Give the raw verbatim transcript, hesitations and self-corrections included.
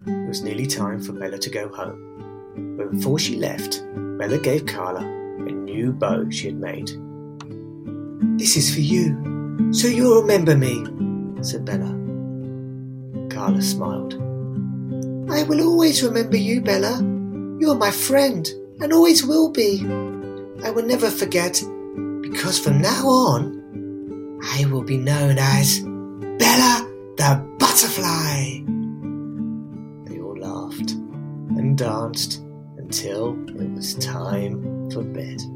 It was nearly time for Bella to go home, but before she left, Bella gave Carla a new bow she had made. "This is for you, so you'll remember me," said Bella. Carla smiled. "I will always remember you, Bella. You're my friend, and always will be. I will never forget, because from now on, I will be known as Bella the Butterfly." They all laughed and danced until it was time for bed.